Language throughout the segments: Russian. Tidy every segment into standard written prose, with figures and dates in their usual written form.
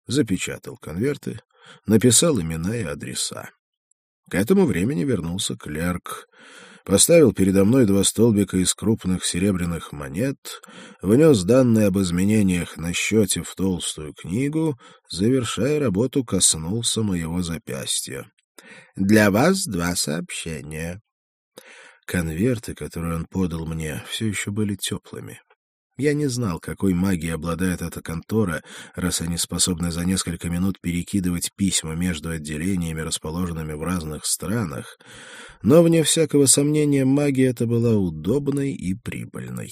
запечатал конверты, написал имена и адреса. К этому времени вернулся клерк, поставил передо мной 2 столбика из крупных серебряных монет, внес данные об изменениях на счете в толстую книгу, завершая работу, коснулся моего запястья. «Для вас 2 сообщения». Конверты, которые он подал мне, все еще были теплыми. Я не знал, какой магией обладает эта контора, раз они способны за несколько минут перекидывать письма между отделениями, расположенными в разных странах, но, вне всякого сомнения, магия эта была удобной и прибыльной.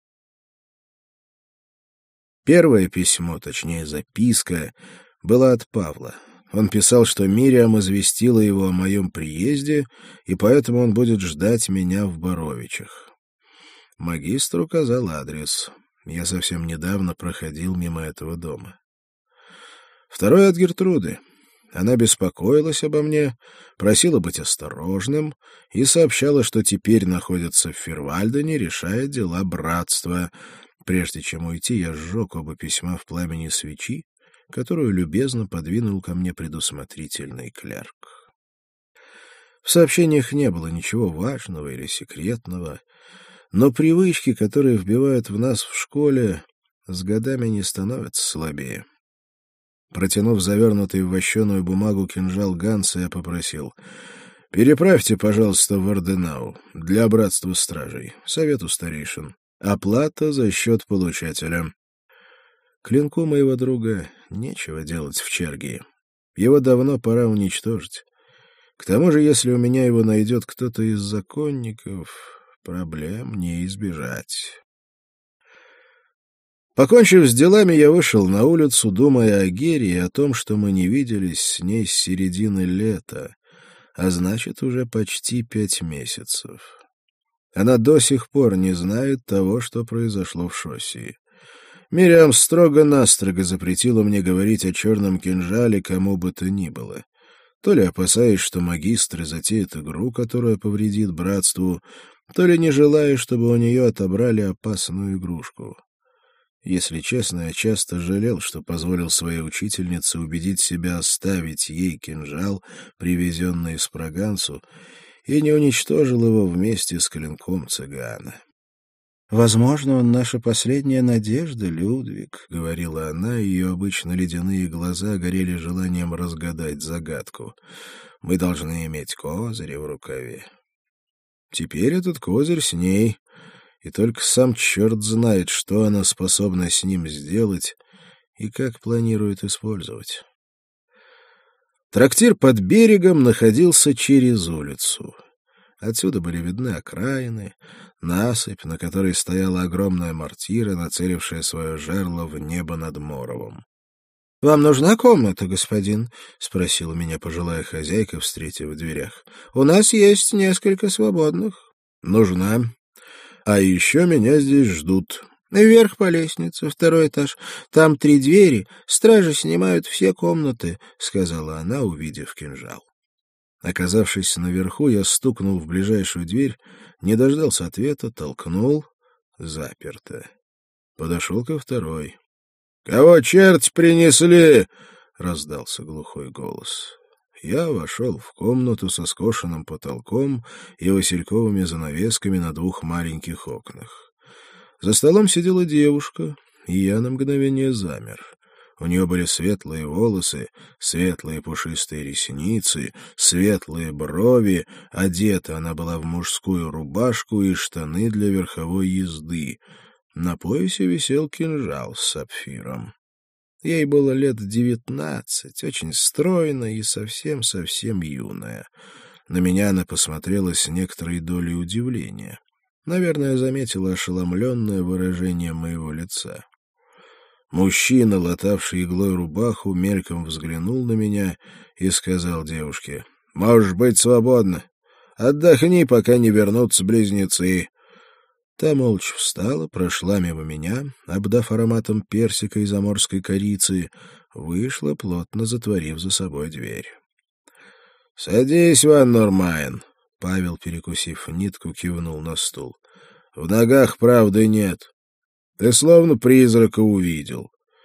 Первое письмо, точнее записка, была от Павла. Он писал, что Мириам известила его о моем приезде, и поэтому он будет ждать меня в Боровичах. Магистр указал адрес. Я совсем недавно проходил мимо этого дома. Второе от Гертруды. Она беспокоилась обо мне, просила быть осторожным и сообщала, что теперь находится в Фирвальдене, решая дела братства. Прежде чем уйти, я сжег оба письма в пламени свечи, которую любезно подвинул ко мне предусмотрительный клерк. В сообщениях не было ничего важного или секретного, но привычки, которые вбивают в нас в школе, с годами не становятся слабее. Протянув завернутый в вощеную бумагу кинжал Ганса, я попросил: «Переправьте, пожалуйста, в Орденау для братства стражей, совету старейшин. Оплата за счет получателя». Клинку моего друга нечего делать в Чергии. Его давно пора уничтожить. К тому же, если у меня его найдет кто-то из законников, проблем не избежать. Покончив с делами, я вышел на улицу, думая о Гере и о том, что мы не виделись с ней с середины лета, а значит, уже почти 5 месяцев. Она до сих пор не знает того, что произошло в Шоссии. Мириам строго-настрого запретила мне говорить о черном кинжале кому бы то ни было. То ли опасаясь, что магистры затеют игру, которая повредит братству, то ли не желая, чтобы у нее отобрали опасную игрушку. Если честно, я часто жалел, что позволил своей учительнице убедить себя оставить ей кинжал, привезенный из Прагансу, и не уничтожил его вместе с клинком цыгана. «Возможно, он наша последняя надежда, Людвиг», — говорила она, и ее обычно ледяные глаза горели желанием разгадать загадку. «Мы должны иметь козырь в рукаве». Теперь этот козырь с ней, и только сам черт знает, что она способна с ним сделать и как планирует использовать. Трактир под берегом находился через улицу. Отсюда были видны окраины, насыпь, на которой стояла огромная мортира, нацелившая свое жерло в небо над Моровом. — Вам нужна комната, господин? — спросила меня пожилая хозяйка, встретив в дверях. — У нас есть несколько свободных. — Нужна. А еще меня здесь ждут. — Вверх по лестнице, 2-й этаж. Там 3 двери, стражи снимают все комнаты, — сказала она, увидев кинжал. Оказавшись наверху, я стукнул в ближайшую дверь, не дождался ответа, толкнул. Заперто. Подошел ко второй. — Кого черти принесли? — раздался глухой голос. Я вошел в комнату со скошенным потолком и васильковыми занавесками на 2 маленьких окнах. За столом сидела девушка, и я на мгновение замер. У нее были светлые волосы, светлые пушистые ресницы, светлые брови, одета она была в мужскую рубашку и штаны для верховой езды. На поясе висел кинжал с сапфиром. Ей было лет 19, очень стройная и совсем-совсем юная. На меня она посмотрела с некоторой долей удивления. Наверное, заметила ошеломленное выражение моего лица. Мужчина, латавший иглой рубаху, мельком взглянул на меня и сказал девушке: «Можешь быть свободна. Отдохни, пока не вернутся близнецы». Та молча встала, прошла мимо меня, обдав ароматом персика и заморской корицы, вышла, плотно затворив за собой дверь. — Садись, Ван Нормайн. Павел, перекусив нитку, кивнул на стул. — В ногах правды нет. Ты словно призрака увидел.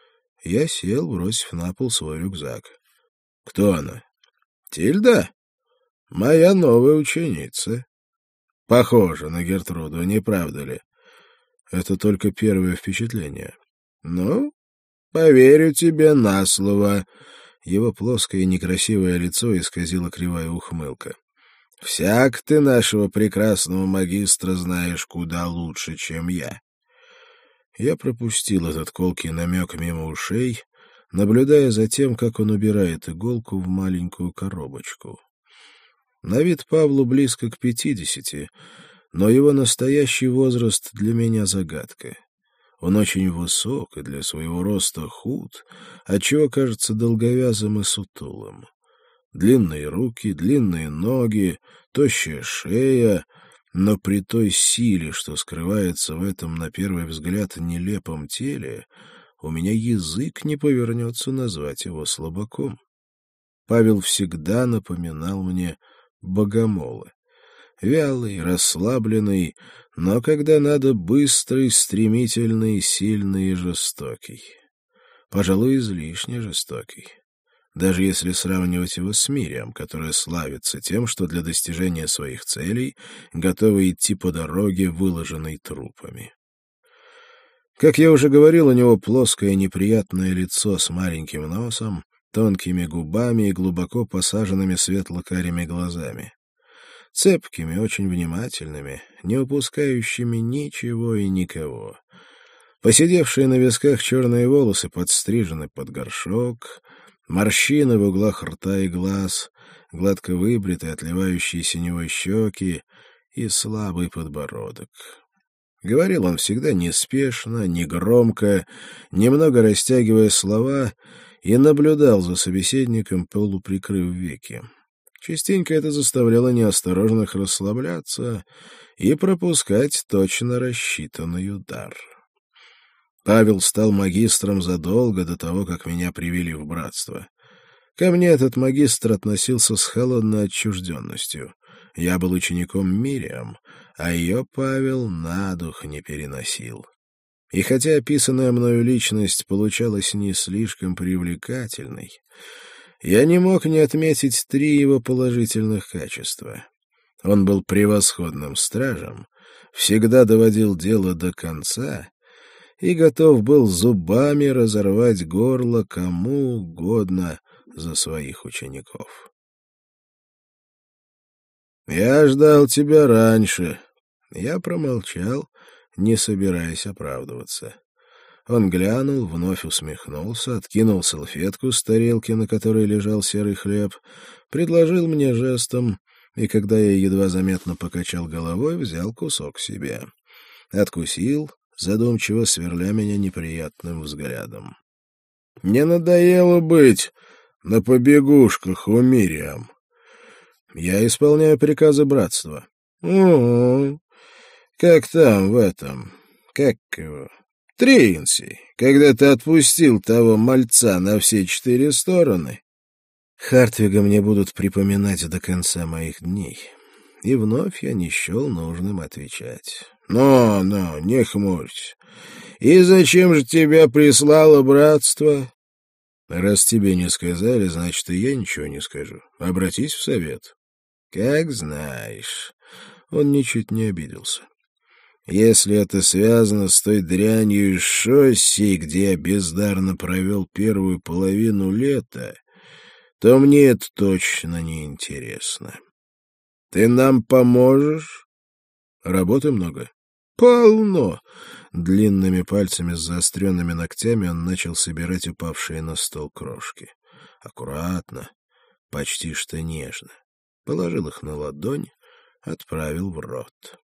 Я сел, бросив на пол свой рюкзак. — Кто она? — Тильда. Моя новая ученица. Похожа на Гертруду, не правда ли? Это только первое впечатление. Ну, поверю тебе на слово. Его плоское и некрасивое лицо исказило кривая ухмылка. Всяк ты нашего прекрасного магистра знаешь куда лучше, чем я. Я пропустил этот колкий намек мимо ушей, наблюдая за тем, как он убирает иголку в маленькую коробочку. На вид Павлу близко к 50, но его настоящий возраст для меня загадка. Он очень высок и для своего роста худ, отчего кажется долговязым и сутулым. Длинные руки, длинные ноги, тощая шея, но при той силе, что скрывается в этом, на первый взгляд, нелепом теле, у меня язык не повернется назвать его слабаком. Павел всегда напоминал мне богомола. Вялый, расслабленный, но когда надо быстрый, стремительный, сильный и жестокий. Пожалуй, излишне жестокий. Даже если сравнивать его с Мириам, которая славится тем, что для достижения своих целей готова идти по дороге, выложенной трупами. Как я уже говорил, у него плоское неприятное лицо с маленьким носом, тонкими губами и глубоко посаженными светло-карими глазами. Цепкими, очень внимательными, не упускающими ничего и никого. Посидевшие на висках черные волосы подстрижены под горшок, морщины в углах рта и глаз, гладко выбритые, отливающие синевой щеки и слабый подбородок. Говорил он всегда неспешно, негромко, немного растягивая слова, и наблюдал за собеседником, полуприкрыв веки. Частенько это заставляло неосторожных расслабляться и пропускать точно рассчитанный удар. Павел стал магистром задолго до того, как меня привели в братство. Ко мне этот магистр относился с холодной отчужденностью. Я был учеником Мириам, а ее Павел на дух не переносил. И хотя описанная мною личность получалась не слишком привлекательной, я не мог не отметить 3 его положительных качества. Он был превосходным стражем, всегда доводил дело до конца и готов был зубами разорвать горло кому угодно за своих учеников. «Я ждал тебя раньше». Я промолчал, не собираясь оправдываться. Он глянул, вновь усмехнулся, откинул салфетку с тарелки, на которой лежал серый хлеб, предложил мне жестом, и когда я едва заметно покачал головой, взял кусок себе. Откусил, задумчиво сверля меня неприятным взглядом. «Не надоело быть на побегушках у Мириам?» «Я исполняю приказы братства». «Угу. Как там в этом? Как его? Тринси, когда ты отпустил того мальца на все 4 стороны». Хартвига мне будут припоминать до конца моих дней. И вновь я не счел нужным отвечать. «Но, не хмурься. И зачем же тебя прислало братство?» «Раз тебе не сказали, значит, и я ничего не скажу. Обратись в совет». «Как знаешь». Он ничуть не обиделся. «Если это связано с той дрянью из Шосси, где я бездарно провел первую половину лета, то мне это точно не интересно. Ты нам поможешь?» «Работы много». «Полно!» Длинными пальцами с заостренными ногтями он начал собирать упавшие на стол крошки. Аккуратно, почти что нежно. Положил их на ладонь, отправил в рот.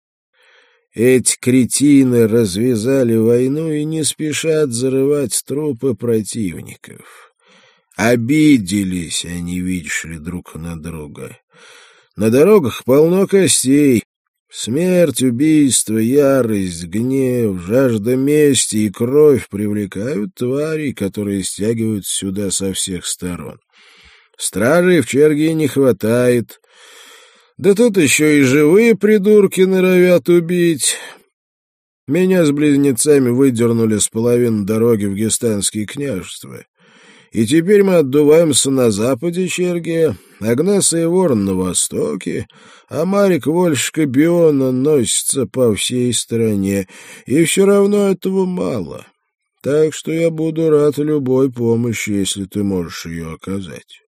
«Эти кретины развязали войну и не спешат зарывать трупы противников. Обиделись они, видишь ли, друг на друга. На дорогах полно костей. Смерть, убийство, ярость, гнев, жажда мести и кровь привлекают тварей, которые стягивают сюда со всех сторон. Стражей в Чергии не хватает. Да тут еще и живые придурки норовят убить. Меня с близнецами выдернули с половины дороги в Гестанские княжества. И теперь мы отдуваемся на западе Чергия, Агнеса и Ворон на востоке, а Марик Вольшка Биона носится по всей стране, и все равно этого мало. Так что я буду рад любой помощи, если ты можешь ее оказать.